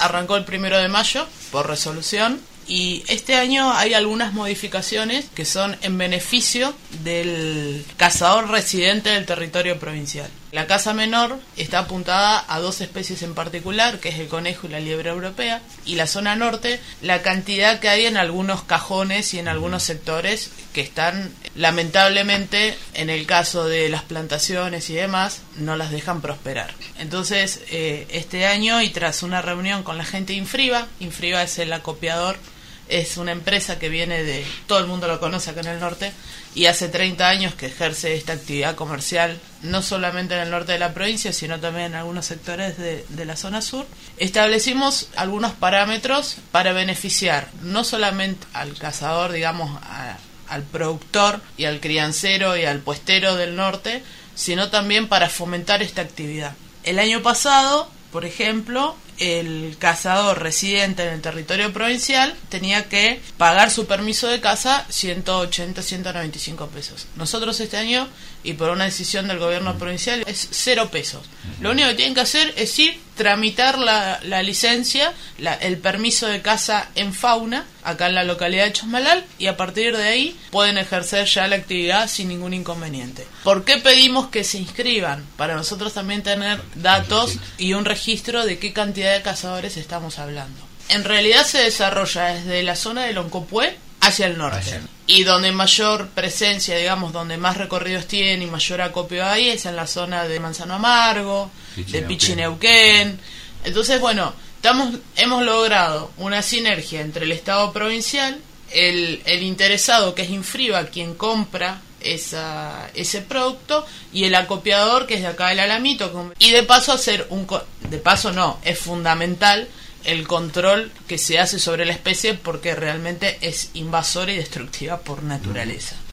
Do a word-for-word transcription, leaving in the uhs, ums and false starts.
arrancó el primero de mayo por resolución. Y este año hay algunas modificaciones que son en beneficio del cazador residente del territorio provincial. La caza menor está apuntada a dos especies en particular, que es el conejo y la liebre europea, y la zona norte, la cantidad que hay en algunos cajones y en algunos sectores que están, lamentablemente, en el caso de las plantaciones y demás, no las dejan prosperar. Entonces, eh, este año, y tras una reunión con la gente de Infriva, Infriva es el acopiador, es una empresa que viene de, todo el mundo lo conoce acá en el norte, y hace treinta años que ejerce esta actividad comercial, no solamente en el norte de la provincia, sino también en algunos sectores de, de la zona sur. Establecimos algunos parámetros para beneficiar no solamente al cazador, digamos, a, al productor y al criancero y al puestero del norte, sino también para fomentar esta actividad. El año pasado, por ejemplo, el cazador residente en el territorio provincial tenía que pagar su permiso de caza ciento ochenta, ciento noventa y cinco pesos. Nosotros este año, y por una decisión del gobierno provincial, es cero pesos. Lo único que tienen que hacer es ir, tramitar la, la licencia, la, el permiso de caza en fauna, acá en la localidad de Chosmalal, y a partir de ahí pueden ejercer ya la actividad sin ningún inconveniente. ¿Por qué pedimos que se inscriban? Para nosotros también tener datos y un registro de qué cantidad de cazadores estamos hablando. En realidad se desarrolla desde la zona de Loncopué hacia el norte. Hacia. Y donde mayor presencia, digamos, donde más recorridos tiene y mayor acopio hay, es en la zona de Manzano Amargo, Pichineuquén. de Pichineuquén. Entonces, bueno, estamos, hemos logrado una sinergia entre el Estado provincial, el, el interesado, que es Infriva, quien compra esa, ese producto, y el acopiador, que es de acá del Alamito. Y de paso hacer un... De paso no, es fundamental el control que se hace sobre la especie, porque realmente es invasora y destructiva por naturaleza.